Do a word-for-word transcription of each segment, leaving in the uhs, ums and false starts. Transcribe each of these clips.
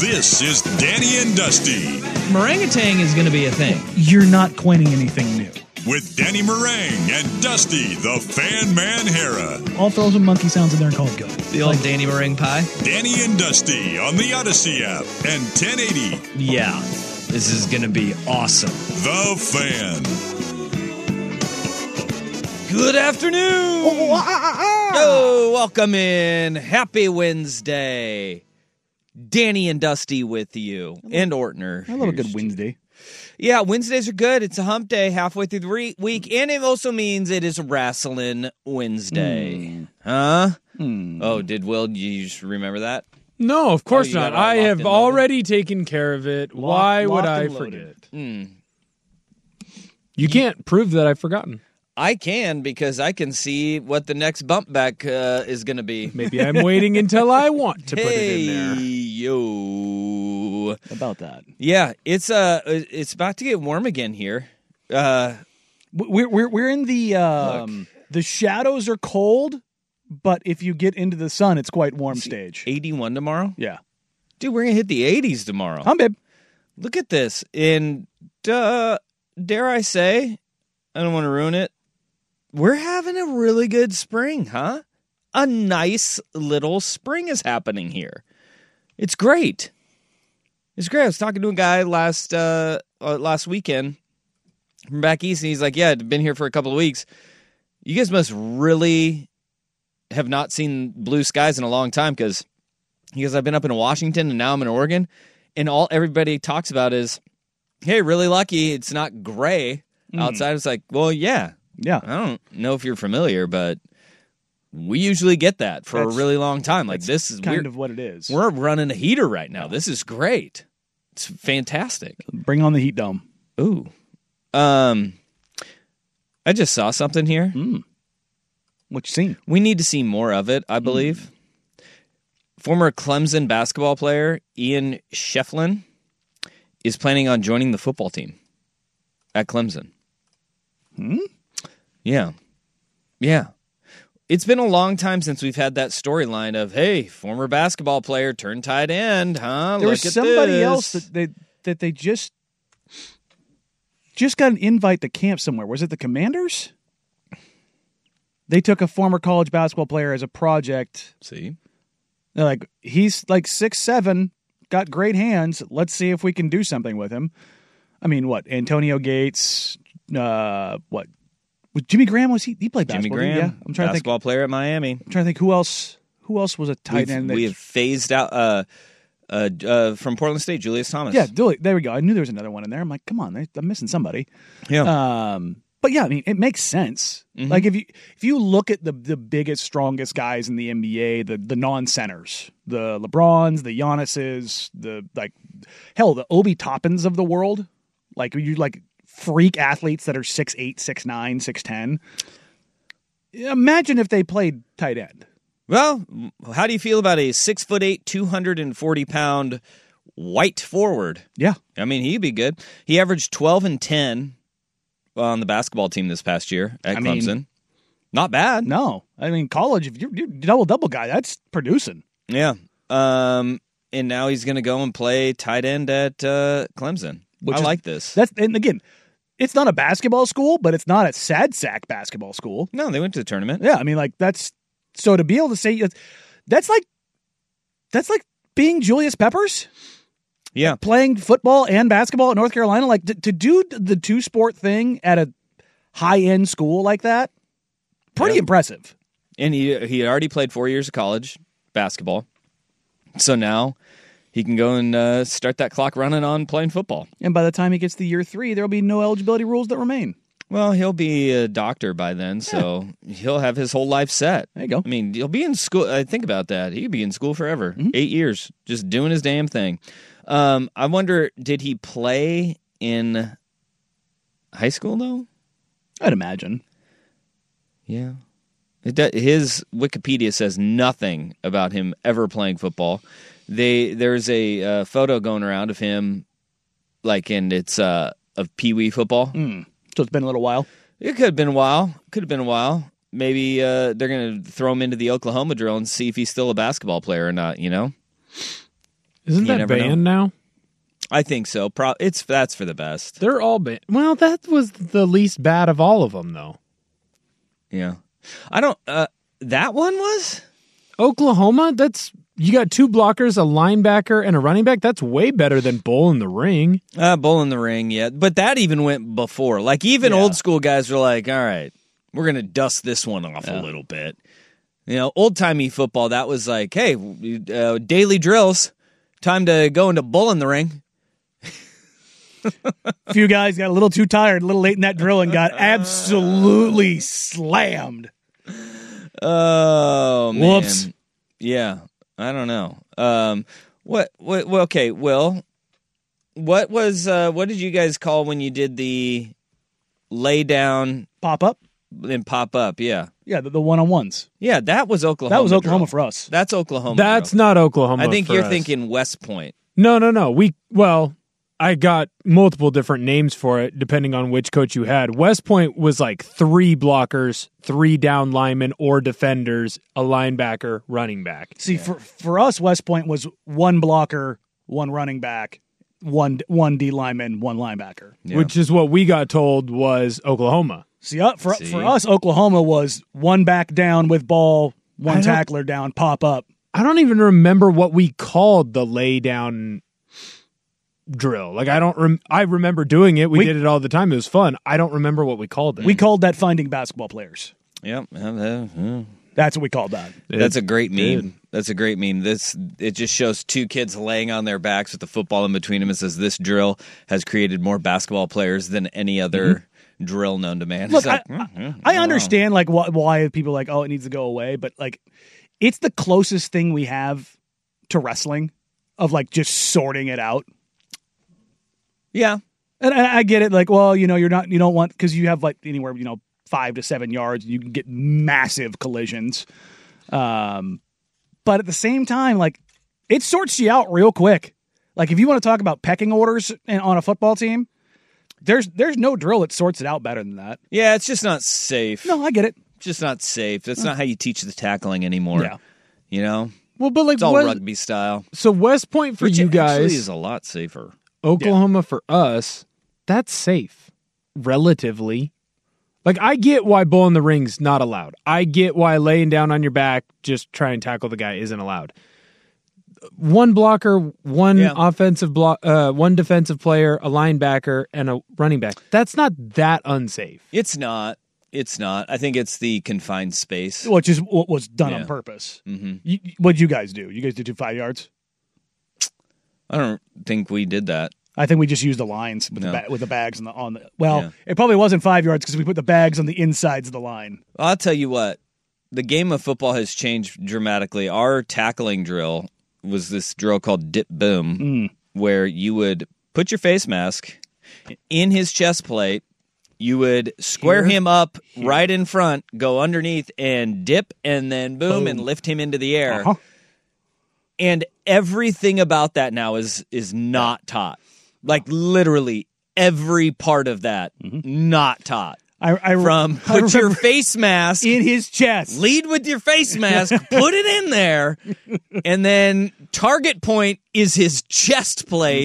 This is Danny and Dusty. Meringatang is going to be a thing. You're not coining anything new. With Danny Meringue and Dusty, the Fan Man Hera. I'll throw some monkey sounds in there and call it good. The old like, Danny Meringue pie. Danny and Dusty on the Odyssey app and ten eighty. Yeah, this is going to be awesome. The Fan. Good afternoon. Oh, ah, ah, ah. Oh, welcome in. Happy Wednesday. Danny and Dusty with you. Love, and Ortner. I love a good Wednesday. Yeah, Wednesdays are good. It's a hump day halfway through the re- week, and it also means it is Wrestling Wednesday. Mm. Huh? Mm. Oh, did Will, you just remember that? No, of course oh, not. I have already taken care of it. Lock, Why would I loaded. forget? Mm. You can't prove that I've forgotten. I can, because I can see what the next bump back uh, is going to be. Maybe I'm waiting until I want to hey, put it in there. Yo. About that. Yeah, it's uh, it's about to get warm again here. Uh, we're we're we're in the um, the shadows are cold, but if you get into the sun, it's quite warm stage. eighty-one tomorrow? Yeah. Dude, we're going to hit the eighties tomorrow. I'm babe. Look at this. And uh, dare I say, I don't want to ruin it, we're having a really good spring, huh? A nice little spring is happening here. It's great. It's great. I was talking to a guy last uh, uh, last weekend from back east, and he's like, yeah, I've been here for a couple of weeks. You guys must really have not seen blue skies in a long time, because he goes, I've been up in Washington, and now I'm in Oregon, and all everybody talks about is, hey, really lucky it's not gray outside. Mm. It's like, well, yeah. Yeah. I don't know if you're familiar, but we usually get that for that's, a really long time. Like, this is kind of what it is. We're running a heater right now. This is great. It's fantastic. Bring on the heat dome. Ooh. Um, I just saw something here. Mm. What you seen? We need to see more of it, I believe. Mm. Former Clemson basketball player Ian Shefflin is planning on joining the football team at Clemson. Hmm? Yeah. Yeah. It's been a long time since we've had that storyline of, hey, former basketball player turned tight end, huh? There Look was somebody this. else that they that they just just got an invite to camp somewhere. Was it the Commanders? They took a former college basketball player as a project. See? They're like, he's like six seven, got great hands. Let's see if we can do something with him. I mean, what? Antonio Gates, uh, what? Was Jimmy Graham, was he? He played basketball. Jimmy Graham, yeah. I'm trying basketball to think, player at Miami. I'm trying to think who else. Who else was a tight We've, end? That, we have phased out uh, uh, uh, from Portland State, Julius Thomas. Yeah, there we go. I knew there was another one in there. I'm like, come on, I'm missing somebody. Yeah. Um, but yeah, I mean, it makes sense. Mm-hmm. Like if you if you look at the the biggest, strongest guys in the N B A, the the non centers, the LeBrons, the Giannis's, the like, hell, the Obi Toppins of the world, like you like freak athletes that are six eight, six nine, six ten. Imagine if they played tight end. Well, how do you feel about a six foot eight, two hundred forty pound white forward? Yeah, I mean, he'd be good. He averaged twelve and ten on the basketball team this past year at I Clemson. Mean, Not bad. No, I mean college. If you're, you're double double guy, that's producing. Yeah. Um, and now he's going to go and play tight end at uh, Clemson. Which I is, like this. That's and again. It's not a basketball school, but it's not a sad sack basketball school. No, they went to the tournament. Yeah, I mean, like that's so to be able to say that's like that's like being Julius Peppers. Yeah, playing football and basketball at North Carolina, like to, to do the two sport thing at a high end school like that, pretty yeah. impressive. And he he already played four years of college basketball, so now he can go and uh, start that clock running on playing football. And by the time he gets to year three, there will be no eligibility rules that remain. Well, he'll be a doctor by then, so yeah. he'll have his whole life set. There you go. I mean, he'll be in school. I think about that. He'd be in school forever. Mm-hmm. Eight years, just doing his damn thing. Um, I wonder, did he play in high school, though? I'd imagine. Yeah. It does, his Wikipedia says nothing about him ever playing football. They there's a uh, photo going around of him, like, and it's uh, of Pee Wee football. Mm. So it's been a little while. It could have been a while. Could have been a while. Maybe uh, they're going to throw him into the Oklahoma drill and see if he's still a basketball player or not. You know. Isn't You that never know. banned now? I think so. Pro- it's that's for the best. They're all banned. Well, that was the least bad of all of them, though. Yeah, I don't. Uh, that one was. Oklahoma, that's you got two blockers, a linebacker, and a running back. That's way better than Bull in the Ring. Uh, Bull in the Ring, yeah. But that even went before. Like, even Yeah. old school guys were like, all right, we're going to dust this one off a little bit. You know, old-timey football, that was like, hey, uh, daily drills, time to go into Bull in the Ring. A few guys got a little too tired, a little late in that drill, and got absolutely slammed. Oh, man. Whoops. Yeah, I don't know. Um, what, what, well, okay, Will, what was, uh, what did you guys call when you did the lay down Pop up? and pop up? Yeah. Yeah, the, the one-on-ones. Yeah, that was Oklahoma. That was Oklahoma drill. for us. That's Oklahoma. That's drill. not Oklahoma. I think for you're us. thinking West Point. No, no, no. We well, I got multiple different names for it depending on which coach you had. West Point was like three blockers, three down linemen or defenders, a linebacker, running back. See, for for us, West Point was one blocker, one running back, one one D lineman, one linebacker. Yeah. Which is what we got told was Oklahoma. See, uh, for See? for us, Oklahoma was one back down with ball, I one don't- tackler down, pop up. I don't even remember what we called the lay down drill. Like I don't rem- I remember doing it. We, We- did it all the time. It was fun. I don't remember what we called it. We called that finding basketball players. Yep. uh, uh, uh. That's what we called that. That's a great meme. did. That's a great meme. This it just shows two kids laying on their backs with the football in between them. It says this drill has created more basketball players than any other drill known to man. Look, It's like, I, mm, mm, I wow. understand like why, why people are like, oh, it needs to go away, but like, it's the closest thing we have to wrestling of like just sorting it out. Yeah. And I, I get it. Like, well, you know, you're not, you don't want, because you have like anywhere, you know, five to seven yards, you can get massive collisions. Um, but at the same time, like, it sorts you out real quick. Like, if you want to talk about pecking orders in, on a football team, there's there's no drill that sorts it out better than that. Yeah, it's just not safe. No, I get it. It's just not safe. That's not how you teach the tackling anymore. Yeah. You know? well, but like It's all West- rugby style. so West Point for Which you actually guys, is a lot safer. Oklahoma for us, that's safe, relatively. Like, I get why Bull in the Ring's not allowed. I get why laying down on your back, just try and tackle the guy, isn't allowed. One blocker, one Yeah. offensive block, uh, one defensive player, a linebacker, and a running back. That's not that unsafe. It's not. It's not. I think it's the confined space. Which is what was done Yeah. on purpose. hmm You, what'd you guys do? You guys did do five yards? I don't think we did that. I think we just used the lines with, No. the, ba- with the bags on the on the. Well, Yeah. it probably wasn't five yards because we put the bags on the insides of the line. I'll tell you what. The game of football has changed dramatically. Our tackling drill was this drill called dip boom, Mm. where you would put your face mask in his chest plate. You would square Here, him up right in front, go underneath, and dip, and then boom, Boom. and lift him into the air. Uh-huh. And everything about that now is is not taught. Like literally every part of that not taught. I, I From I put your remember face mask in his chest. lead with your face mask, put it in there, and then target point is his chest plate.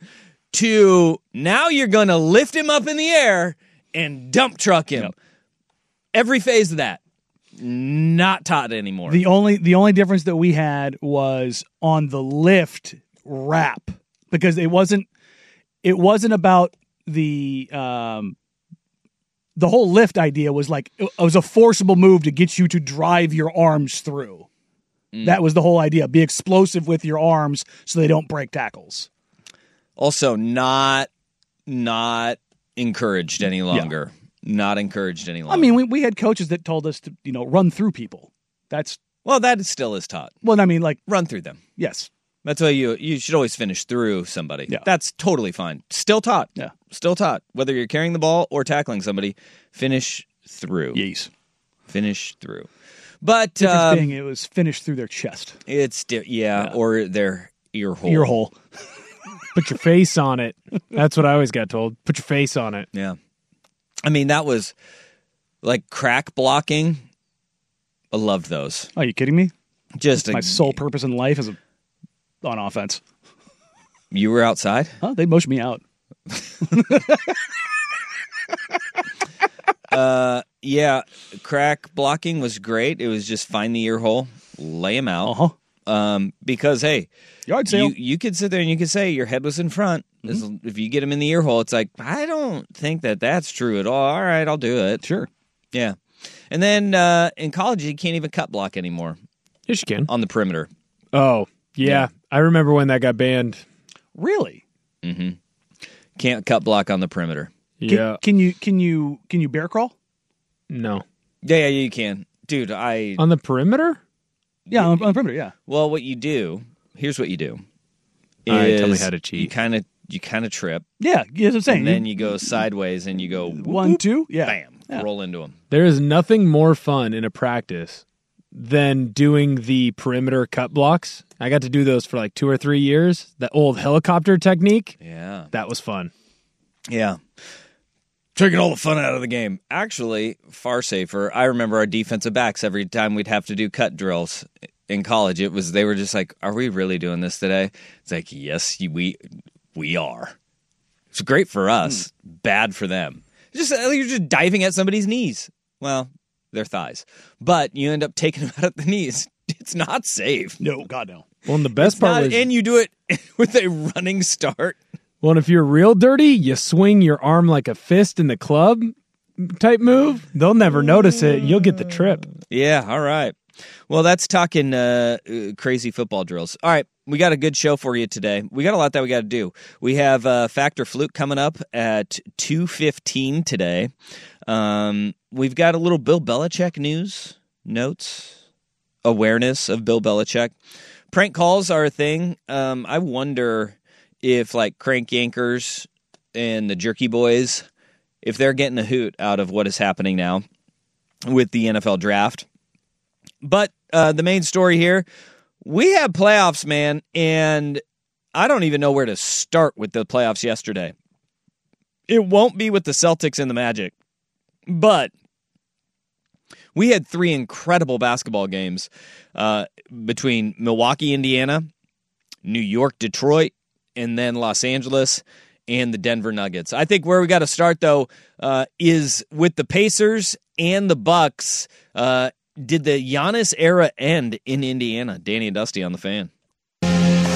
To now you're going to lift him up in the air and dump truck him. Yep. Every phase of that, not taught anymore. The only the only difference that we had was on the lift wrap because it wasn't it wasn't about the um the whole lift idea was like it was a forcible move to get you to drive your arms through. That was the whole idea. Be explosive with your arms so they don't break tackles. Also, not not encouraged any longer. Not encouraged any longer. I mean, we, we had coaches that told us to, you know, run through people. That's well, that still is taught. well, I mean, like, Run through them. yes. That's why you you should always finish through somebody. Yeah. That's totally fine. Still taught. Yeah. Still taught. Whether you're carrying the ball or tackling somebody, finish through. Yes. Finish through. But Difference um, being it was finished through their chest. it's di- yeah, Yeah. or their ear hole. Ear hole. Put your face on it. That's what I always got told. Put your face on it. Yeah. I mean, that was like crack blocking. I loved those. Are you kidding me? Just My a, sole purpose in life is a on offense. You were outside? Huh? They motioned me out. uh, yeah, crack blocking was great. It was just find the ear hole, lay him out. Uh-huh. Um, because, hey, Yard sale. you, you could sit there and you could say your head was in front. Mm-hmm. If you get him in the ear hole, it's like, I don't think that that's true at all. All right, I'll do it. Sure. Yeah. And then uh, in college, you can't even cut block anymore. Yes, you can. On the perimeter. Oh, yeah. yeah. I remember when that got banned. Really? Mm-hmm. Can't cut block on the perimeter. Yeah. Can, can you can you can you bear crawl? No. Yeah, yeah, you can. Dude, I on the perimeter? Yeah, on, on the perimeter, yeah. Well, what you do, here's what you do. All right, is tell me how to cheat. You kind of you kind of trip. Yeah, that's what I'm saying. And then you go sideways and you go whoop, one, whoop, two, yeah. Bam. Yeah. Roll into them. There is nothing more fun in a practice than doing the perimeter cut blocks. I got to do those for like two or three years. The old helicopter technique. Yeah. That was fun. Yeah. Taking all the fun out of the game. Actually, far safer. I remember our defensive backs every time we'd have to do cut drills in college. It was they were just like, "Are we really doing this today?" It's like, "Yes, we we are." It's great for us, mm. bad for them. Just you're just diving at somebody's knees. Well, their thighs, but you end up taking them out at the knees. It's not safe. No, God no. Well, and the best it's part not, was, and you do it with a running start. Well, and if you're real dirty, you swing your arm like a fist in the club type move. They'll never notice it. You'll get the trip. Yeah, all right. Well, that's talking uh, crazy football drills. All right, we got a good show for you today. We got a lot that we got to do. We have uh, Fact or Fluke coming up at two fifteen today. Um, we've got a little Bill Belichick news, notes, awareness of Bill Belichick. Prank calls are a thing. Um, I wonder if, like, Crank Yankers and the Jerky Boys, if they're getting a hoot out of what is happening now with the N F L draft. But uh, the main story here, we have playoffs, man, and I don't even know where to start with the playoffs yesterday. It won't be with the Celtics and the Magic, but we had three incredible basketball games uh, between Milwaukee, Indiana, New York, Detroit, and then Los Angeles and the Denver Nuggets. I think where we got to start, though, uh, is with the Pacers and the Bucks. Uh, did the Giannis era end in Indiana? Danny and Dusty on the Fan. All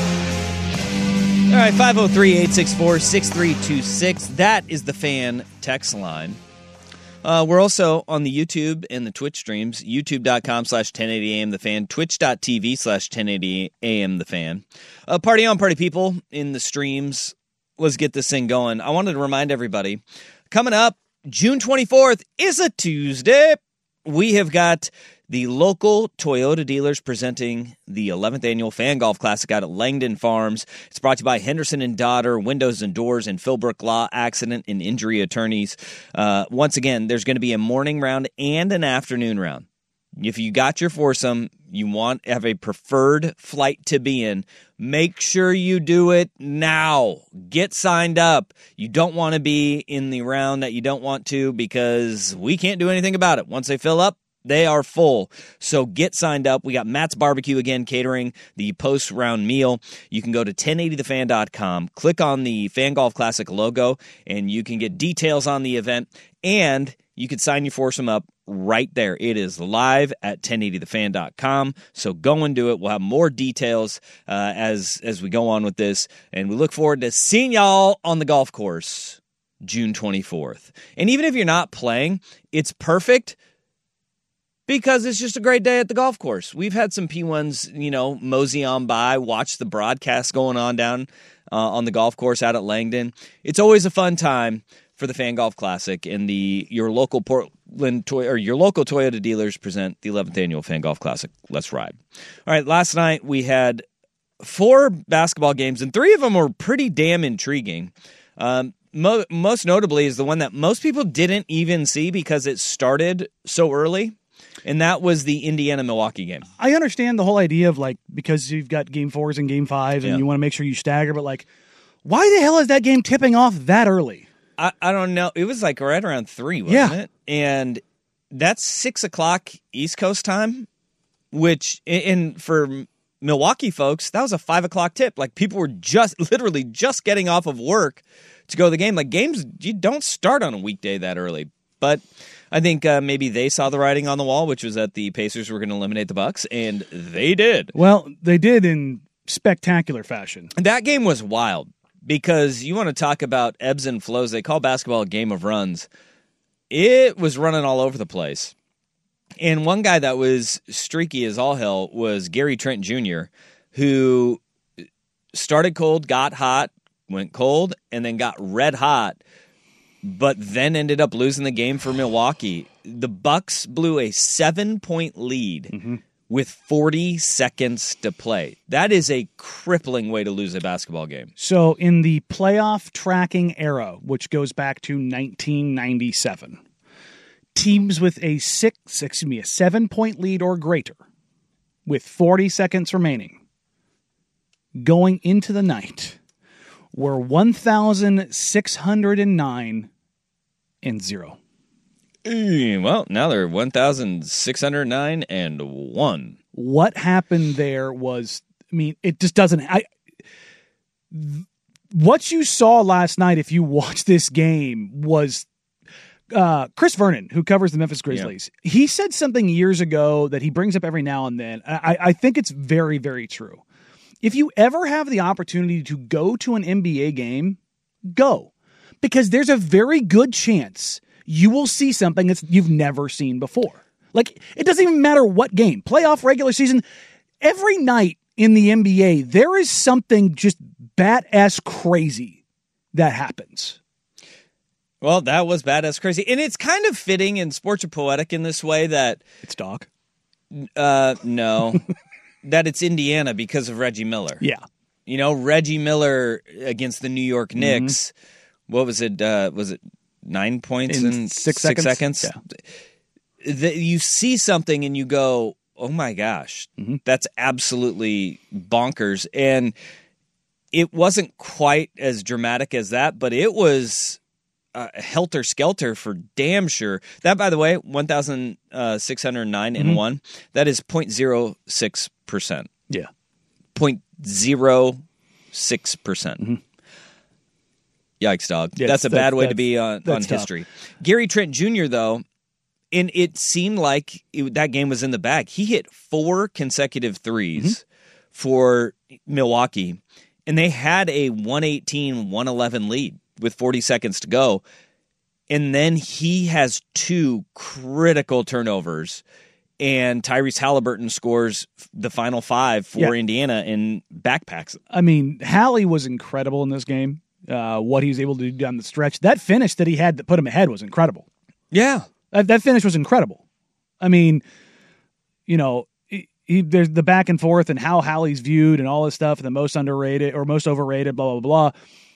right, five oh three, eight six four, six three two six. That is the Fan text line. Uh, we're also on the YouTube and the Twitch streams, youtube.com slash 1080am the fan, twitch.tv slash 1080am the fan. Uh, party on, party people in the streams. Let's get this thing going. I wanted to remind everybody, coming up, June twenty-fourth is a Tuesday. We have got the local Toyota dealers presenting the eleventh annual Fan Golf Classic out at Langdon Farms. It's brought to you by Henderson and Daughter, Windows and Doors, and Philbrook Law Accident and Injury Attorneys. Uh, once again, there's going to be a morning round and an afternoon round. If you got your foursome, you want have a preferred flight to be in, make sure you do it now. Get signed up. You don't want to be in the round that you don't want to because we can't do anything about it. Once they fill up, they are full. So get signed up. We got Matt's Barbecue again catering the post-round meal. You can go to ten eighty the fan dot com, click on the Fan Golf Classic logo, and you can get details on the event, and you can sign your foursome up right there. It is live at ten eighty the fan dot com, so go and do it. We'll have more details uh, as, as we go on with this, and we look forward to seeing y'all on the golf course June twenty-fourth. And even if you're not playing, it's perfect because it's just a great day at the golf course. We've had some P ones, you know, mosey on by, watch the broadcast going on down uh, on the golf course out at Langdon. It's always a fun time for the Fan Golf Classic, and the your local Portland Toy or your local Toyota dealers present the eleventh annual Fan Golf Classic. Let's ride! All right, last night we had four basketball games, and three of them were pretty damn intriguing. Um, mo- most notably is the one that most people didn't even see because it started so early. And that was the Indiana-Milwaukee game. I understand the whole idea of, like, because you've got game fours and game fives and yeah. you want to make sure you stagger, but, like, why the hell is that game tipping off that early? I, I don't know. It was, like, right around three, wasn't yeah. it? And that's six o'clock East Coast time, which, and for Milwaukee folks, that was a five o'clock tip. Like people were just literally just getting off of work to go to the game. Like games, you don't start on a weekday that early. But I think uh, maybe they saw the writing on the wall, which was that the Pacers were going to eliminate the Bucks, and they did. Well, they did in spectacular fashion. That game was wild because you want to talk about ebbs and flows. They call basketball a game of runs. It was running all over the place. And one guy that was streaky as all hell was Gary Trent Junior, who started cold, got hot, went cold, and then got red hot, but then ended up losing the game for Milwaukee. The Bucks blew a seven-point lead mm-hmm. with forty seconds to play. That is a crippling way to lose a basketball game. So in the playoff tracking era, which goes back to nineteen ninety-seven, teams with a six, excuse me, a seven-point lead or greater, with forty seconds remaining, going into the night, were one thousand six hundred nine and zero. Well, now they're one thousand six hundred nine and one. What happened there was, I mean, it just doesn't. I. What you saw last night, if you watched this game, was. Uh, Chris Vernon, who covers the Memphis Grizzlies, yeah. he said something years ago that he brings up every now and then. I, I think it's very, very true. If you ever have the opportunity to go to an N B A game, go. Because there's a very good chance you will see something that you've never seen before. Like, it doesn't even matter what game. Playoff, regular season, every night in the N B A, there is something just bat-ass crazy that happens. Well, that was badass crazy. And it's kind of fitting, and sports are poetic in this way that... It's Doc? Uh, no. that it's Indiana because of Reggie Miller. Yeah. You know, Reggie Miller against the New York Knicks. Mm-hmm. What was it? Uh, was it nine points in, in six, six seconds? seconds? Yeah. The, you see something and you go, oh my gosh, mm-hmm. that's absolutely bonkers. And it wasn't quite as dramatic as that, but it was... Uh, helter skelter for damn sure. That, by the way, one thousand six hundred nine and mm-hmm. one. That is zero point zero six percent. Yeah, zero point zero six percent. Mm-hmm. Yikes, dog. Yeah, that's a that, bad way that, to be on, on history. Gary Trent Junior though, and it seemed like it, that game was in the bag. He hit four consecutive threes mm-hmm. for Milwaukee, and they had a one eighteen one eleven lead with forty seconds to go. And then he has two critical turnovers, and Tyrese Halliburton scores the final five for yeah. Indiana and backpacks. I mean, Hallie was incredible in this game. Uh, what he was able to do down the stretch. That finish that he had that put him ahead was incredible. Yeah. That, that finish was incredible. I mean, you know, he, he, there's the back and forth and how Hallie's viewed and all this stuff, and the most underrated or most overrated, blah, blah, blah.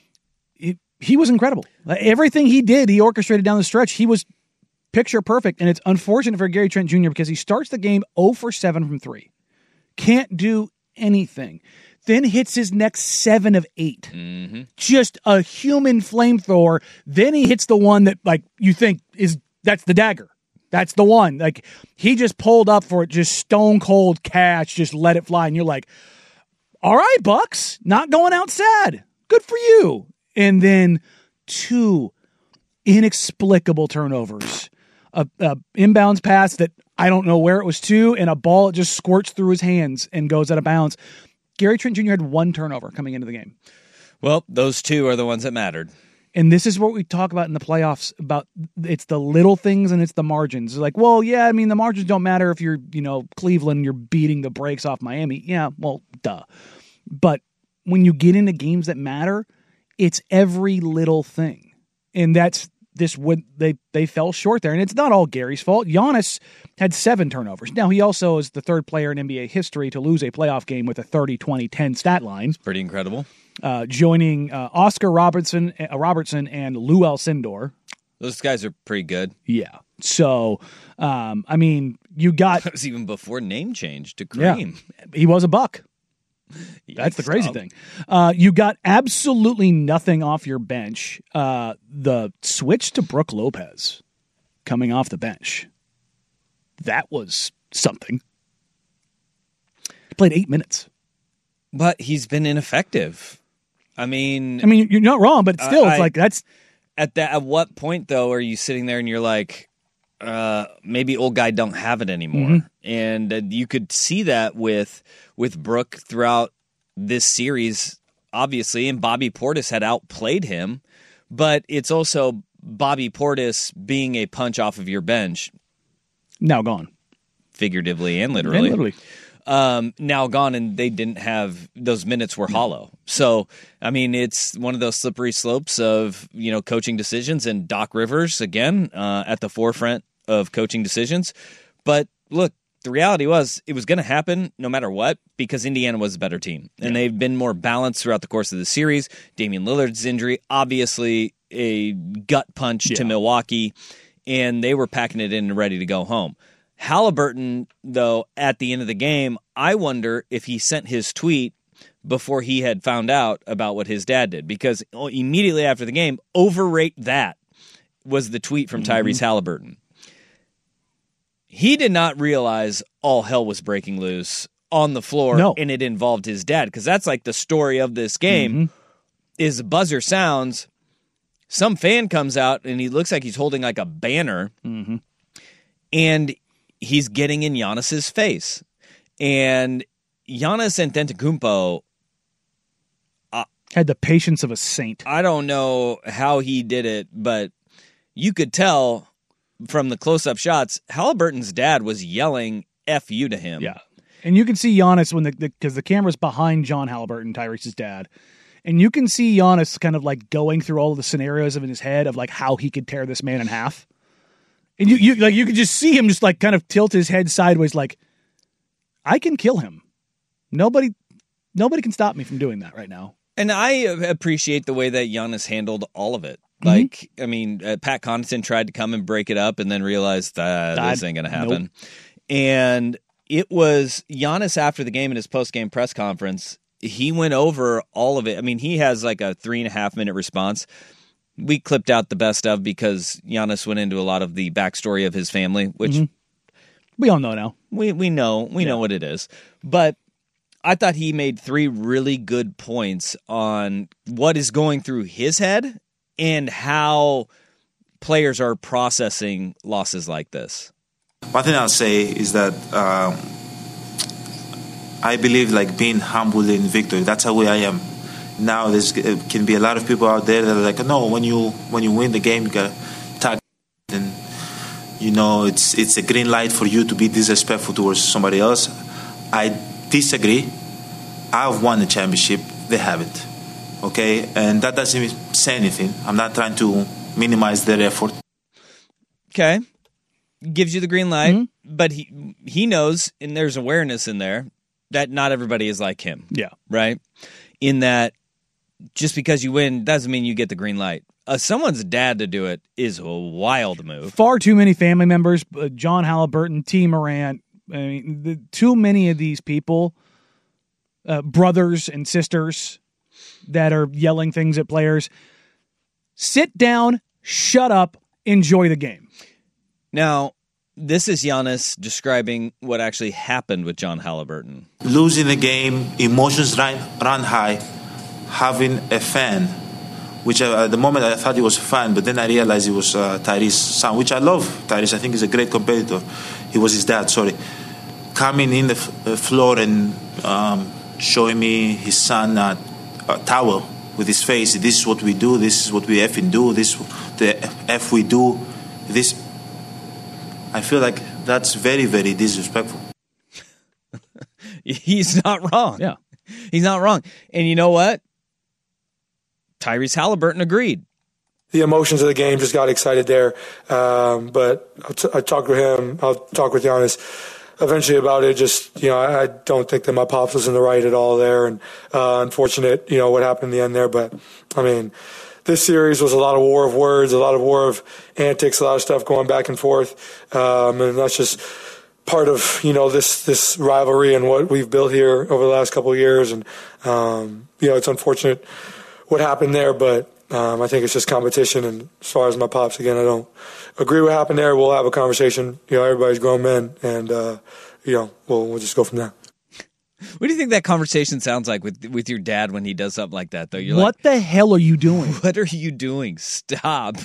It, He was incredible. Everything he did, he orchestrated down the stretch. He was picture perfect, and it's unfortunate for Gary Trent Junior because he starts the game zero for seven from three. Can't do anything. Then hits his next seven of eight. Mm-hmm. Just a human flamethrower. Then he hits the one that, like, you think is that's the dagger. That's the one. Like, he just pulled up for it, just stone cold catch, just let it fly, and you're like, all right, Bucks, not going out sad. Good for you. And then two inexplicable turnovers. A, a inbounds pass that I don't know where it was to, and a ball that just squirts through his hands and goes out of bounds. Gary Trent Junior had one turnover coming into the game. Well, those two are the ones that mattered. And this is what we talk about in the playoffs, about it's the little things and it's the margins. It's like, well, yeah, I mean, the margins don't matter if you're, you know, Cleveland, you're beating the brakes off Miami. Yeah, well, duh. But when you get into games that matter, it's every little thing. And that's this when they, they fell short there. And it's not all Gary's fault. Giannis had seven turnovers. Now, he also is the third player in N B A history to lose a playoff game with a thirty twenty ten stat line. It's pretty incredible. Uh, joining uh, Oscar Robertson, uh, Robertson and Lou Alcindor. Those guys are pretty good. Yeah. So, um, I mean, you got... That was even before name change to Kareem. Yeah, he was a Buck. That's the crazy thing. Uh, you got absolutely nothing off your bench. Uh, the switch to Brook Lopez coming off the bench. That was something. He played eight minutes. But he's been ineffective. I mean, I mean, you're not wrong, but still, I, it's like that's at that. At what point though are you sitting there and you're like, uh, maybe old guy don't have it anymore? Mm-hmm. And uh, you could see that with with Brook throughout this series, obviously, and Bobby Portis had outplayed him, but it's also Bobby Portis being a punch off of your bench, now gone, figuratively and literally. And literally. Um, now gone, and they didn't have those minutes were hollow. So, I mean, it's one of those slippery slopes of, you know, coaching decisions, and Doc Rivers, again, uh, at the forefront of coaching decisions. But look, the reality was it was going to happen no matter what because Indiana was a better team, and yeah. they've been more balanced throughout the course of the series. Damian Lillard's injury, obviously a gut punch yeah. to Milwaukee, and they were packing it in and ready to go home. Halliburton, though, at the end of the game, I wonder if he sent his tweet before he had found out about what his dad did, because immediately after the game, overrate that was the tweet from Tyrese mm-hmm. Halliburton. He did not realize all hell was breaking loose on the floor, no. and it involved his dad, because that's like the story of this game, mm-hmm. is the buzzer sounds, some fan comes out, and he looks like he's holding like a banner, mm-hmm. and he's getting in Giannis's face. And Giannis Antetokounmpo uh, had the patience of a saint. I don't know how he did it, but you could tell from the close-up shots, Halliburton's dad was yelling F you to him. Yeah. And you can see Giannis when the because the, the camera's behind John Halliburton, Tyrese's dad. And you can see Giannis kind of like going through all of the scenarios of in his head of like how he could tear this man in half. And you, you like you could just see him just like kind of tilt his head sideways, like, I can kill him. Nobody, nobody can stop me from doing that right now. And I appreciate the way that Giannis handled all of it. Like, mm-hmm. I mean, uh, Pat Connaughton tried to come and break it up, and then realized that uh, this ain't gonna happen. Nope. And it was Giannis after the game in his post-game press conference. He went over all of it. I mean, he has like a three and a half minute response. We clipped out the best of because Giannis went into a lot of the backstory of his family, which mm-hmm. we all know now. We we know we yeah. know what it is. But I thought he made three really good points on what is going through his head and how players are processing losses like this. One thing I'll say is that um, I believe like being humble in victory. That's how I am. Now there can be a lot of people out there that are like, no, when you when you win the game, you gotta tag, and you know it's it's a green light for you to be disrespectful towards somebody else. I disagree. I've won the championship. They haven't. Okay, and that doesn't even say anything. I'm not trying to minimize their effort. Okay, gives you the green light, mm-hmm. but he he knows, and there's awareness in there that not everybody is like him. Yeah, right. In that, just because you win doesn't mean you get the green light. Uh, someone's dad to do it is a wild move. Far too many family members, uh, John Halliburton, T. Morant. I mean, the, too many of these people, uh, brothers and sisters, that are yelling things at players. Sit down, shut up, enjoy the game. Now, this is Giannis describing what actually happened with John Halliburton. Losing the game, emotions run, run high, having a fan, which I, at the moment I thought he was a fan, but then I realized he was uh, Tyrese's son, which I love. Tyrese, I think, is a great competitor. He was his dad, sorry. Coming in the f- floor and um, showing me his son uh, a towel with his face. This is what we do. This is what we effing do. This the F we do. This. I feel like that's very, very disrespectful. He's not wrong. Yeah. He's not wrong. And you know what? Tyrese Halliburton agreed. The emotions of the game just got excited there. Um, but I'll t- I talked with him. I'll talk with Giannis eventually about it. Just, you know, I, I don't think that my pops was in the right at all there. And uh, unfortunate, you know, what happened in the end there. But, I mean, this series was a lot of war of words, a lot of war of antics, a lot of stuff going back and forth. Um, and that's just part of, you know, this, this rivalry and what we've built here over the last couple of years. And, um, you know, it's unfortunate what happened there, but um, I think it's just competition. And as far as my pops, again, I don't agree with what happened there. We'll have a conversation. You know, everybody's grown men, and, uh, you know, we'll, we'll just go from there. What do you think that conversation sounds like with with your dad when he does something like that, though? You're what the hell are you doing? like, what are you doing? Stop.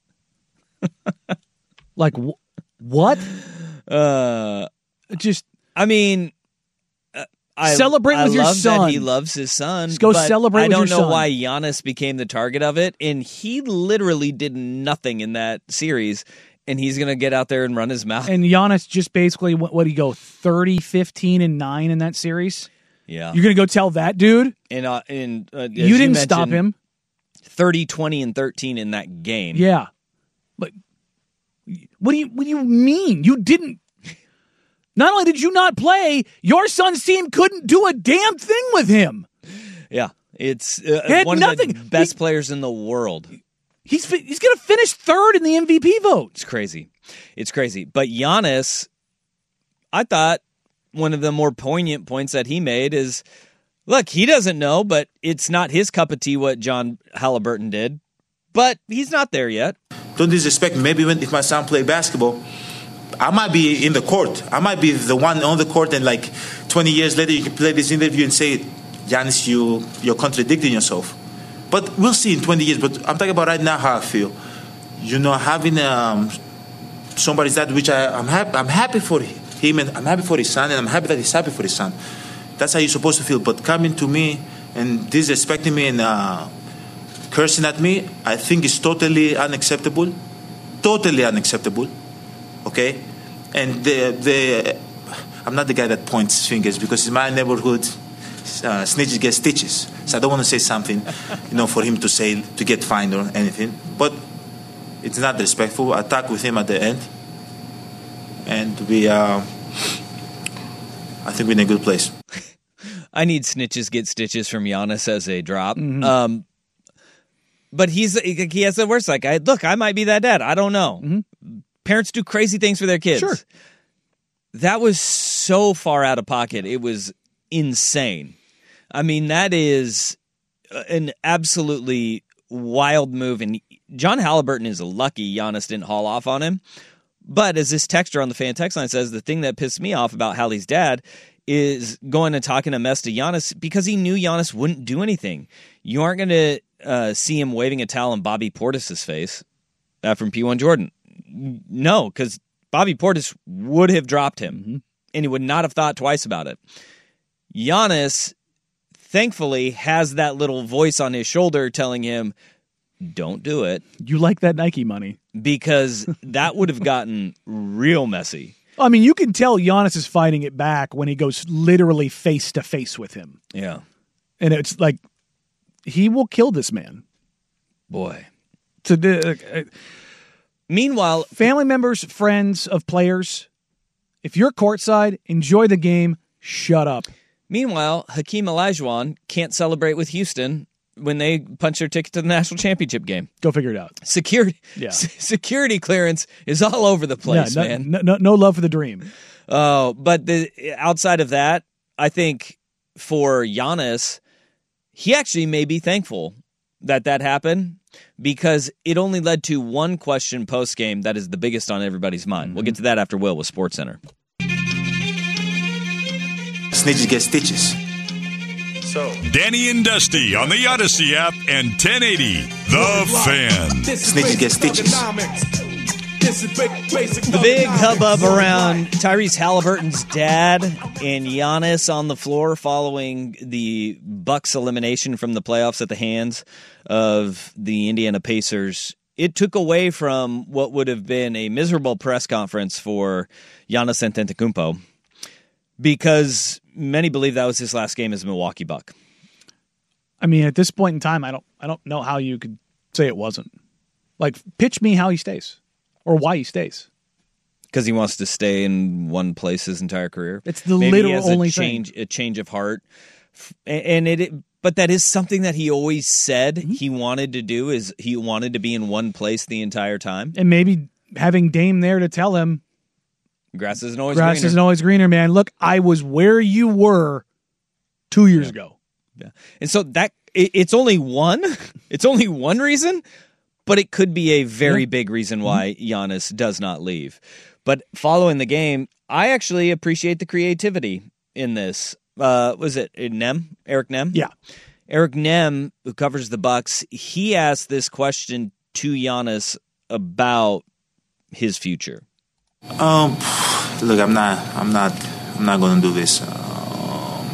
Like, wh- what? Uh, Just I mean, uh, I Celebrate I with your love son. That he loves his son. Just go but celebrate I with don't your know son. why Giannis became the target of it, and he literally did nothing in that series, and he's going to get out there and run his mouth. and Giannis just basically what what did he go thirty, fifteen, and nine in that series? Yeah. You're gonna go tell that dude And, uh, and uh, as you didn't stop mentioned, him? thirty, twenty, and thirteen in that game. Yeah. But what do you what do you mean? You didn't not only did you not play, your son's team couldn't do a damn thing with him. Yeah. It's uh, Had one nothing. of the best He- players in the world. He's fi- he's gonna finish third in the M V P vote. It's crazy. It's crazy. But Giannis, I thought one of the more poignant points that he made is, look, he doesn't know, but it's not his cup of tea what John Halliburton did. But he's not there yet. Don't disrespect me. Maybe when, if my son play basketball, I might be in the court. I might be the one on the court, and like twenty years later, you can play this interview and say, Giannis, you, you're contradicting yourself. But we'll see in twenty years. But I'm talking about right now how I feel. You know, having um, somebody's dad, which I, I'm happy. I'm happy for him, and I'm happy for his son, and I'm happy that he's happy for his son. That's how you're supposed to feel. But coming to me and disrespecting me and uh, cursing at me, I think is totally unacceptable. Totally unacceptable. Okay, and the the I'm not the guy that points fingers because in my neighborhood, uh, snitches get stitches. So I don't want to say something, you know, for him to say to get fined or anything. But it's not respectful. I talked with him at the end, and we, uh, I think we're in a good place. I need snitches get stitches from Giannis as a drop. Mm-hmm. Um, but he's he has the worst. Like, I, look, I might be that dad. I don't know. Mm-hmm. Parents do crazy things for their kids. Sure. That was so far out of pocket. It was insane. I mean, that is an absolutely wild move. And John Halliburton is lucky Giannis didn't haul off on him. But as this texter on the fan text line says, the thing that pissed me off about Hallie's dad is going and talking a mess to Giannis because he knew Giannis wouldn't do anything. You aren't going to uh, see him waving a towel in Bobby Portis's face uh, from P one Jordan. No, because Bobby Portis would have dropped him, mm-hmm. and he would not have thought twice about it. Giannis, thankfully, has that little voice on his shoulder telling him, don't do it. You like that Nike money. Because that would have gotten real messy. I mean, you can tell Giannis is fighting it back when he goes literally face to face with him. Yeah. And it's like, he will kill this man. Boy. To do, uh, Meanwhile, family members, friends of players, if you're courtside, enjoy the game, shut up. Meanwhile, Hakeem Olajuwon can't celebrate with Houston when they punch their ticket to the national championship game. Go figure it out. Security, Yeah. s- security clearance is all over the place, yeah, no, man. No, no, no love for the dream. Oh, but the outside of that, I think for Giannis, he actually may be thankful that that happened because it only led to one question post game that is the biggest on everybody's mind. Mm-hmm. We'll get to that after Will with SportsCenter. Snitches get stitches. So, Danny and Dusty on the Odyssey app and ten eighty The Fan. Snitches get stitches. The big hubbub around Tyrese Halliburton's dad and Giannis on the floor following the Bucks elimination from the playoffs at the hands of the Indiana Pacers. It took away from what would have been a miserable press conference for Giannis Antetokounmpo because many believe that was his last game as a Milwaukee Buck. I mean, at this point in time, I don't, I don't know how you could say it wasn't. Like, pitch me how he stays. Or why he stays. Because he wants to stay in one place his entire career. It's the Maybe literal he has only a change, thing. a change of heart, and it, it. But that is something that he always said mm-hmm. he wanted to do. Is he wanted to be in one place the entire time? And maybe having Dame there to tell him, grass isn't always grass greener. isn't always greener, man. Look, I was where you were two years yeah. ago. Yeah, and so that it, it's only one. It's only one reason. But it could be a very yeah. big reason why Giannis does not leave. But following the game, I actually appreciate the creativity in this. uh, was it Nem? Eric Nem? Yeah. Eric Nem, who covers the Bucks, he asked this question to Giannis about his future. Um, look, I'm not, I'm not, I'm not going to do this. Um,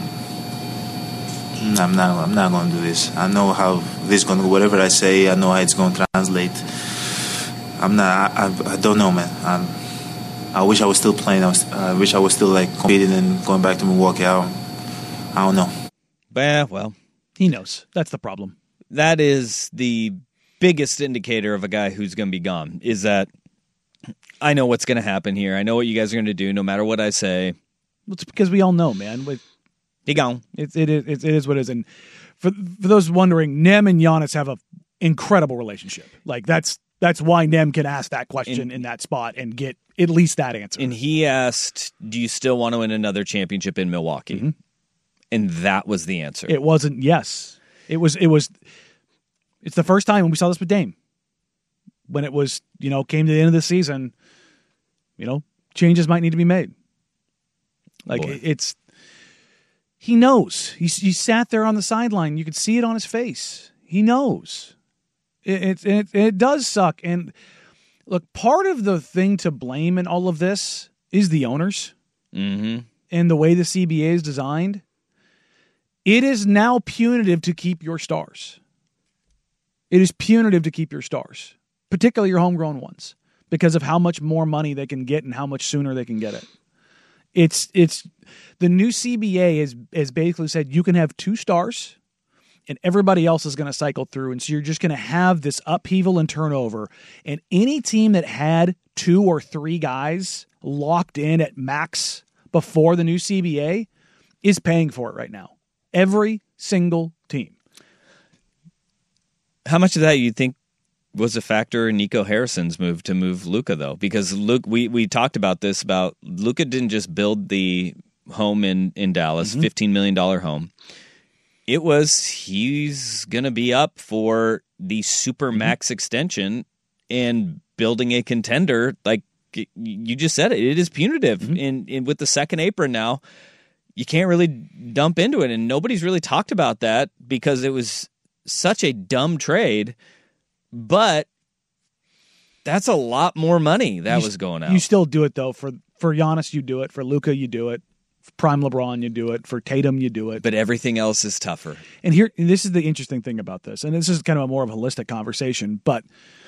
I'm not, I'm not going to do this. I know how this is going to go. Whatever I say, I know how it's going to translate. I'm not. I, I, I don't know, man. I'm, I wish I was still playing. I, was, I wish I was still like competing and going back to Milwaukee. I don't, I don't know. Yeah, well, he knows. That's the problem. That is the biggest indicator of a guy who's going to be gone, is that I know what's going to happen here. I know what you guys are going to do no matter what I say. It's because we all know, man. He gone. It, it, it, it is what it is. And for, for those wondering, Nem and Giannis have an incredible relationship. Like, that's that's why Nem can ask that question and, in that spot and get at least that answer. And he asked, do you still want to win another championship in Milwaukee? Mm-hmm. And that was the answer. It wasn't yes. It was, it was, it's the first time when we saw this with Dame. When it was, you know, came to the end of the season, you know, changes might need to be made. Like, Boy. it's, he knows. He, he sat there on the sideline. You could see it on his face. He knows. It, it, it, it does suck. And look, part of the thing to blame in all of this is the owners mm-hmm. and the way the C B A is designed. It is now punitive to keep your stars. It is punitive to keep your stars, particularly your homegrown ones, because of how much more money they can get and how much sooner they can get it. It's it's the new C B A has, has basically said you can have two stars and everybody else is going to cycle through. And so you're just going to have this upheaval and turnover. And any team that had two or three guys locked in at max before the new C B A is paying for it right now. Every single team. How much of that you think was a factor in Nico Harrison's move to move Luka, though? Because Luke, we, we talked about this, about Luka didn't just build the home in, in Dallas, mm-hmm. fifteen million dollars home. It was, he's going to be up for the super max mm-hmm. extension and building a contender. Like you just said it, it is punitive. Mm-hmm. And, and with the second apron now, you can't really dump into it. And nobody's really talked about that because it was such a dumb trade. But that's a lot more money that you, was going out. You still do it, though. For for Giannis, you do it. For Luka, you do it. For Prime LeBron, you do it. For Tatum, you do it. But everything else is tougher. And here, and this is the interesting thing about this, and this is kind of a more of a holistic conversation, but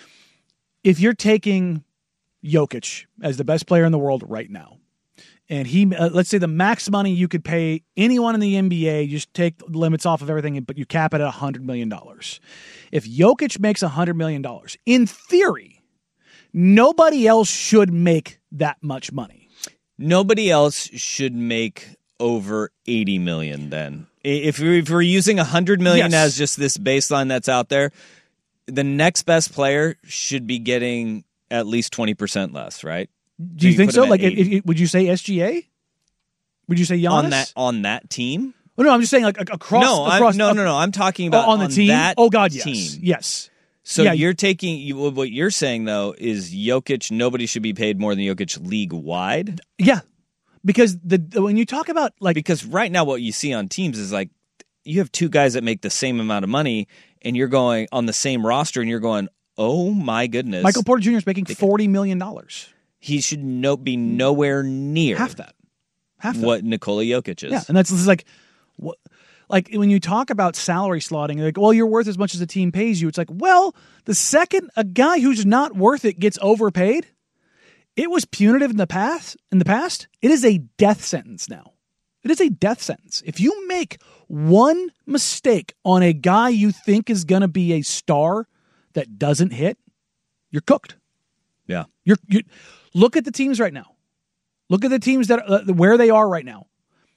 if you're taking Jokic as the best player in the world right now, and he, uh, let's say the max money you could pay anyone in the N B A, you just take the limits off of everything, but you cap it at one hundred million dollars. If Jokic makes one hundred million dollars, in theory, nobody else should make that much money. Nobody else should make over eighty million dollars then. If we're, if we're using one hundred million dollars yes. as just this baseline that's out there, the next best player should be getting at least twenty percent less, right? Do you, you think so? Like, if, if, would you say S G A? Would you say Giannis? On that, on that team? Oh, no, I'm just saying like across. No, across, I'm, no, no, no. I'm talking about on the on team. That oh God, yes, team. yes. So yeah, you're taking you, what you're saying though is Jokic. Nobody should be paid more than Jokic league wide. Yeah, because the when you talk about like because right now what you see on teams is like you have two guys that make the same amount of money, and you're going on the same roster, and you're going, oh my goodness, Michael Porter Junior is making forty million dollars. He should no be nowhere near half that, half that. what Nikola Jokic is. Yeah, and that's this is like what. Like, when you talk about salary slotting, like, well, you're worth as much as the team pays you. It's like, well, the second a guy who's not worth it gets overpaid, it was punitive in the past. In the past, it is a death sentence now. It is a death sentence. If you make one mistake on a guy you think is going to be a star that doesn't hit, you're cooked. Yeah. You're you. Look at the teams right now. Look at the teams that uh, where they are right now.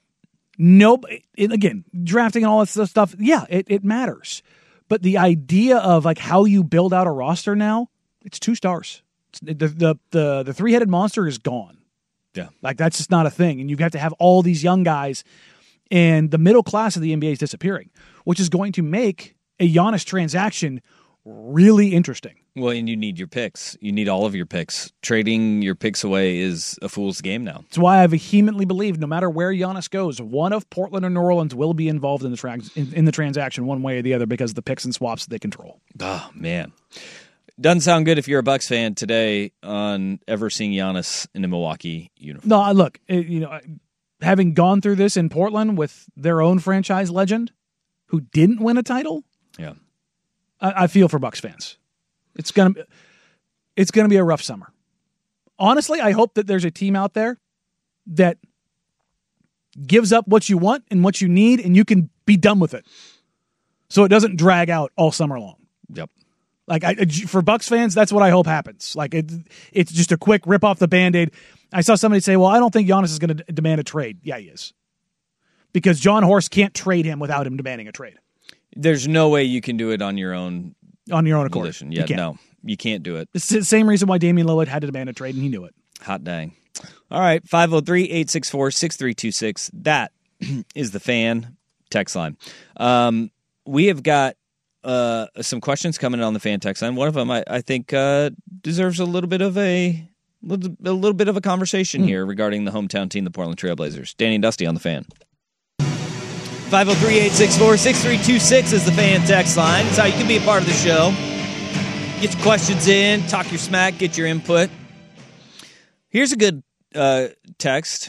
No, and again, drafting and all that stuff, yeah, it, it matters. But the idea of like how you build out a roster now, it's two stars. It's, the the the, the three-headed monster is gone. Yeah. Like that's just not a thing. And you have to have all these young guys, and the middle class of the N B A is disappearing, which is going to make a Giannis transaction really interesting. Well, and you need your picks. You need all of your picks. Trading your picks away is a fool's game now. That's why I vehemently believe no matter where Giannis goes, one of Portland or New Orleans will be involved in the trans- in, in the transaction one way or the other because of the picks and swaps that they control. Oh, man. Doesn't sound good if you're a Bucks fan today on ever seeing Giannis in a Milwaukee uniform. No, look, it, you know, having gone through this in Portland with their own franchise legend who didn't win a title, Yeah. I, I feel for Bucks fans. It's gonna, it's gonna be a rough summer. Honestly, I hope that there's a team out there that gives up what you want and what you need, and you can be done with it, so it doesn't drag out all summer long. Yep. Like I, for Bucks fans, that's what I hope happens. Like it, it's just a quick rip off the Band-Aid. I saw somebody say, "Well, I don't think Giannis is going to d- demand a trade." Yeah, he is, because John Horst can't trade him without him demanding a trade There's no way you can do it on your own on your own accord. volition. You Yeah, can't. no, you can't do it. It's the same reason why Damian Lillard had to demand a trade, and he knew it. Hot dang. All right, five oh three, eight six four, six three two six. That is the fan text line. Um, we have got uh, some questions coming in on the fan text line. One of them, I, I think, uh, deserves a little bit of a little, a little bit of a conversation Hmm. here regarding the hometown team, the Portland Trailblazers. Danny and Dusty on the fan. five oh three, eight six four, six three two six is the fan text line. It's how you can be a part of the show. Get your questions in, talk your smack, get your input. Here's a good uh, text.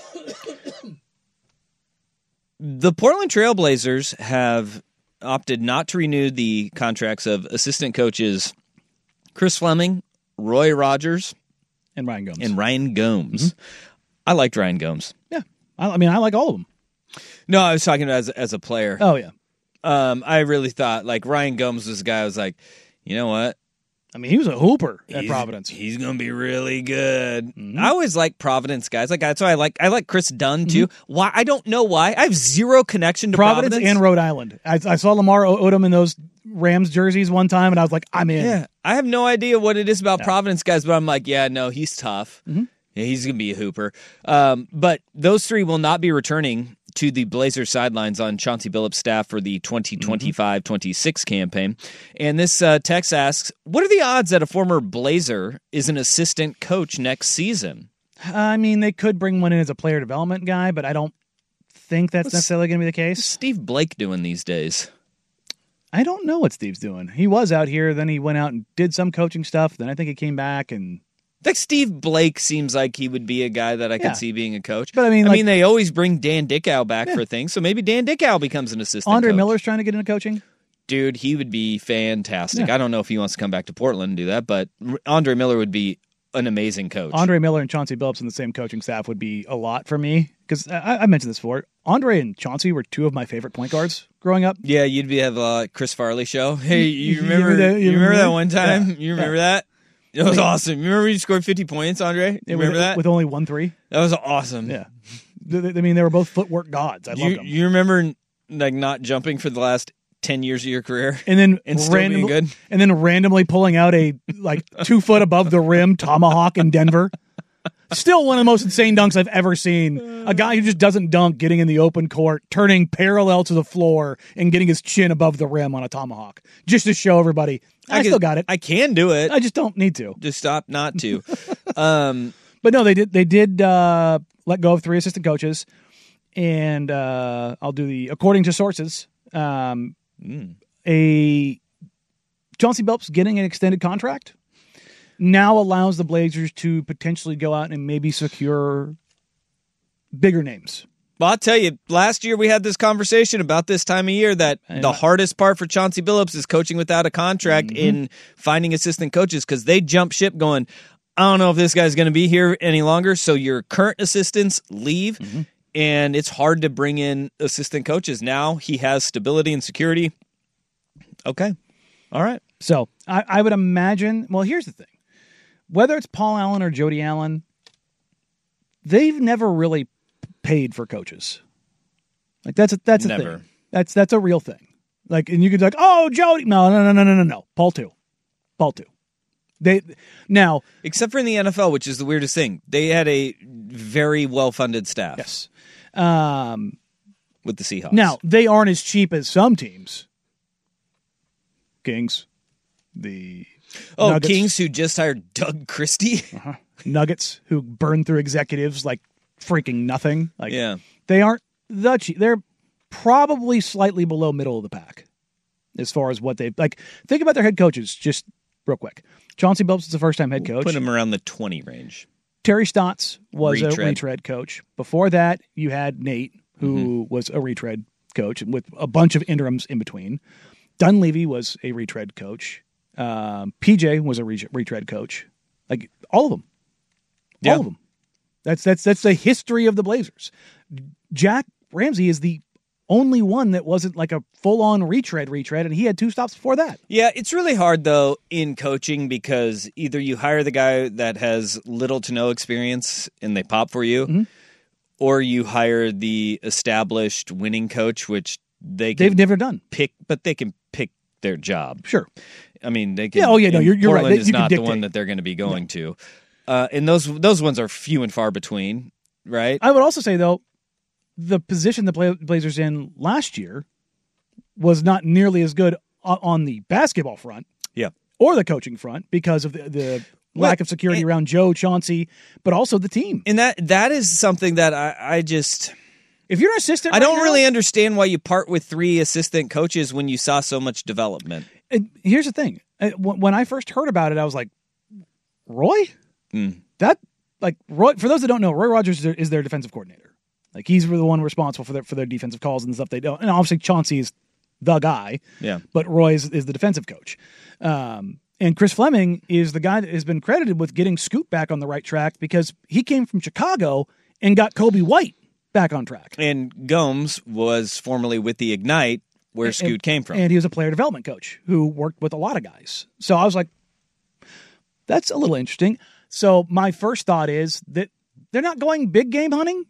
The Portland Trailblazers have opted not to renew the contracts of assistant coaches Chris Fleming, Roy Rogers, And Ryan Gomes. and Ryan Gomes. I liked Ryan Gomes. yeah, I, I mean, I like all of them. No, I was talking about as, as a player. Oh yeah, Um, I really thought, like, Ryan Gomes was a guy I was like, you know what? I mean, he was a hooper at He's- Providence. He's gonna be really good. I always like Providence guys. Like that's why I like I like Chris Dunn too. Why I don't know why. I have zero connection to Providence, Providence, and Rhode Island. I, I saw Lamar O- Odom in those Rams jerseys one time, and I was like, I'm in. Yeah, I have no idea what it is about Providence guys, but I'm like, yeah, no, he's tough. Yeah, he's gonna be a hooper. Um, but those three will not be returning to the Blazers sidelines on Chauncey Billups' staff for the twenty twenty-five twenty-six campaign. And this uh, text asks, what are the odds that a former Blazer is an assistant coach next season? I mean, they could bring one in as a player development guy, but I don't think that's What's- necessarily going to be the What's case. Steve Blake doing these days? I don't know what Steve's doing. He was out here, then he went out and did some coaching stuff. Then I think he came back and Like Steve Blake seems like he would be a guy that I could Yeah. see being a coach. But I mean, I like- mean, they always bring Dan Dickow back Yeah. for things, so maybe Dan Dickow becomes an assistant. Andre coach. Miller's trying to get into coaching. Dude, he would be fantastic. Yeah. I don't know if he wants to come back to Portland and do that, but R- Andre Miller would be an amazing coach. Andre Miller and Chauncey Billups in the same coaching staff would be a lot for me because I, I mentioned this before. Andre and Chauncey were two of my favorite point guards growing up. Yeah, you'd be have a Chris Farley show. Hey, you You remember? remember that- you you remember that remember? one time? Yeah. You remember that? It was awesome. You remember you scored fifty points, Andre? You Yeah, remember with, that? with only one three. That was awesome. Yeah, Th- th- I mean they were both footwork gods. I loved You, them. you remember like not jumping for the last ten years of your career? and then and still being randomly, good? and then randomly pulling out a like two foot above the rim tomahawk in Denver. Still one of the most insane dunks I've ever seen. A guy who just doesn't dunk, getting in the open court, turning parallel to the floor, and getting his chin above the rim on a tomahawk, just to show everybody I, can- still got it. I, I can do it. just don't need to. Just stop not to. um, But no, they did. They did uh, let go of three assistant coaches, and uh, I'll do the according to sources. Um, A Chauncey Billups getting an extended contract now allows the Blazers to potentially go out and maybe secure bigger names. well, I'll tell you, last year we had this conversation about this time of year that the hardest part for Chauncey Billups is coaching without a contract in finding assistant coaches because they jump ship going, I don't know if this guy's going to be here any longer. So your current assistants leave, and it's hard to bring in assistant coaches. Now he has stability and security. Okay. All right. So I, I would imagine. Well, here's the thing: whether it's Paul Allen or Jody Allen, they've never really paid for coaches. Like that's a that's a Never. thing. That's that's a real thing. Like, and you could be like, oh, Jody, no, no, no, no, no, no, no, Paul too, Paul too. They now, Except for in the N F L, which is the weirdest thing. They had a very well-funded staff yes. Um, with the Seahawks. now they aren't as cheap as some teams. Kings, the Oh, Nuggets. Kings who just hired Doug Christie. Uh-huh. Nuggets who burn through executives like freaking nothing. Like Yeah. they aren't the cheap. They're probably slightly below middle of the pack as far as what they've like. Think about their head coaches just real quick. Chauncey Billups is the first time head coach. Put him around the twenty range. Terry Stotts was Retread. a retread coach. Before that, you had Nate, who Mm-hmm. was a retread coach with a bunch of interims in between. Dunleavy was a retread coach. Um, P J was a re- retread coach. Like all of them, Yeah. all of them. That's that's that's the history of the Blazers. Jack Ramsey is the only one that wasn't like a full on retread retread, and he had two stops before that. Yeah, it's really hard, though, in coaching because either you hire the guy that has little to no experience and they pop for you, Mm-hmm. or you hire the established winning coach, which they can They've never done. pick, but they can pick their job. Sure. I mean, they can. Yeah, oh, yeah, no, and you're- you're right. Portland They- is you can not the dictate. one that they're going to be going to. Uh, and those those ones are few and far between, right? I would also say, though, the position the Bla- Blazers in last year was not nearly as good o- on the basketball front Yeah. or the coaching front because of the, the lack of security and- around Joe, Chauncey, but also the team. And that that is something that I, I just If you're an assistant, I right don't now- really understand why you part with three assistant coaches when you saw so much development. And here's the thing: Uh, when when I first heard about it, I was like, "Roy, Mm. that like Roy." For those that don't know, Roy Rogers is their, is their defensive coordinator. Like he's the one responsible for their for their defensive calls and stuff they don't. And obviously Chauncey is the guy. Yeah. But Roy is, is the defensive coach. Um, and Chris Fleming is the guy that has been credited with getting Scoot back on the right track because he came from Chicago and got Kobe White back on track. And Gomes was formerly with the Ignite, where Scoot And- came from. And he was a player development coach who worked with a lot of guys. So I was like, that's a little interesting. So my first thought is that they're not going big game hunting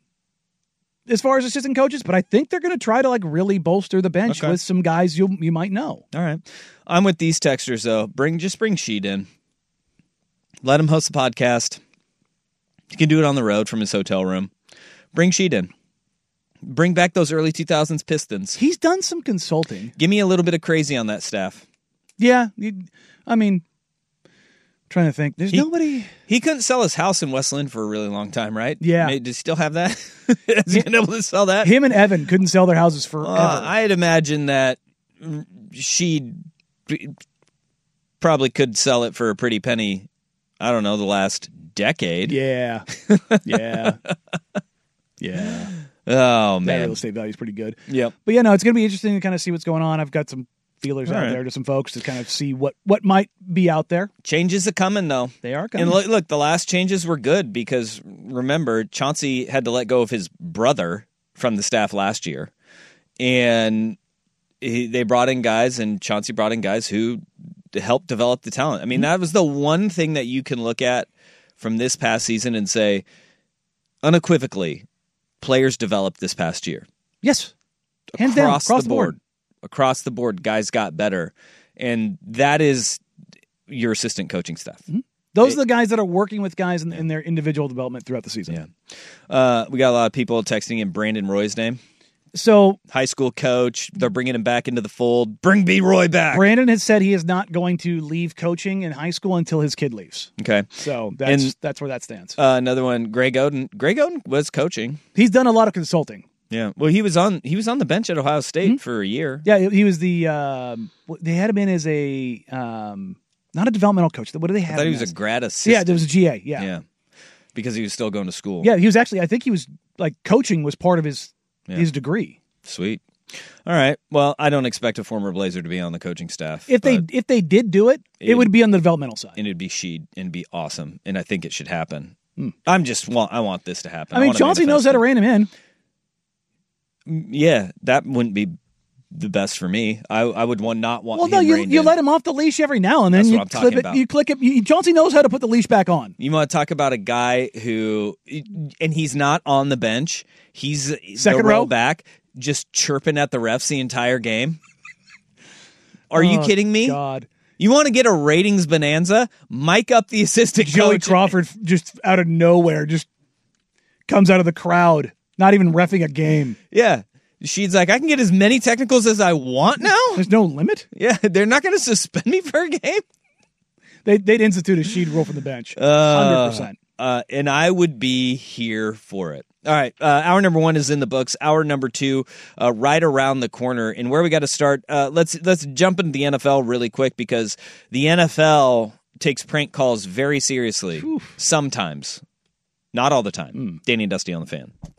as far as assistant coaches, but I think they're going to try to like really bolster the bench Okay. with some guys you you might know. All right. I'm with these texters, though. Bring Just bring Sheed in. Let him host the podcast. He can do it on the road from his hotel room. Bring Sheed in. Bring back those early two thousands Pistons. He's done some consulting. Give me a little bit of crazy on that staff. Yeah, you- I mean, trying to think. There's He- nobody. He couldn't sell his house in West Lynn for a really long time, right? Yeah. May- Does he still have that? Has he been able to sell that? Him and Evan couldn't sell their houses forever. Uh, I'd imagine that she probably could sell it for a pretty penny. I don't know, the last decade. yeah, yeah, yeah. Oh, That man. real estate value is pretty good. Yep. But yeah, no, it's going to be interesting to kind of see what's going on. I've got some feelers All out right. there to some folks to kind of see what what might be out there. Changes are coming, though. They are coming. And look, look, the last changes were good because remember, Chauncey had to let go of his brother from the staff last year. And he, they brought in guys, and Chauncey brought in guys who helped develop the talent. I mean, that was the one thing that you can look at from this past season and say, unequivocally, players developed this past year. Yes, hands down, Across across the board. Across the board, guys got better. And that is your assistant coaching staff. Those are the guys that are working with guys in, in their individual development throughout the season. Yeah. Uh, we got a lot of people texting in Brandon Roy's name. So High school coach. They're bringing him back into the fold. Bring B. Roy back. Brandon has said he is not going to leave coaching in high school until his kid leaves. Okay. So that's And- that's where that stands. Uh, another one, Greg Oden. Greg Oden was coaching. He's done a lot of consulting. Yeah. Well, he was on he was on the bench at Ohio State for a year. Yeah, he was the. Um, they had him in as a um, not a developmental coach. What do they I have? thought he him was as? a grad assistant. Yeah, there was a G A. Yeah. Yeah. Because he was still going to school. Yeah, he was actually. I think he was like coaching was part of his Yeah. his degree. Sweet. All right. Well, I don't expect a former Blazer to be on the coaching staff. If they but- if they did do it, it, It- would be on the developmental side. and it'd be Sheed and be awesome. And I think it should happen. I'm just want I want this to happen. I mean, want a Chauncey knows how to manifesto. rein him in. Yeah, that wouldn't be the best for me. I I would want not want. Well, him no, you reined you in. let him off the leash every now and then. That's you what I'm clip talking it. about. You click it. You, Chauncey knows how to put the leash back on. You want to talk about a guy who, and he's not on the bench. He's Second the row row? back, just chirping at the refs the entire game. Are you Oh, kidding me? God, You want to get a ratings bonanza? Mic up the assistant Joey coach. Crawford just out of nowhere just comes out of the crowd, not even reffing a game. Yeah. She's like, I can get as many technicals as I want now? There's no limit. Yeah, they're not going to suspend me for a game? they, they'd institute a sheet rule from the bench. one hundred percent. Uh, uh, and I would be here for it. All right, uh, hour number one is in the books. Hour number two, uh, right around the corner. And where we got to start, uh, let's let's jump into the N F L really quick because the N F L takes prank calls very seriously. Oof. Sometimes. Not all the time. Mm. Danny and Dusty on the Fan.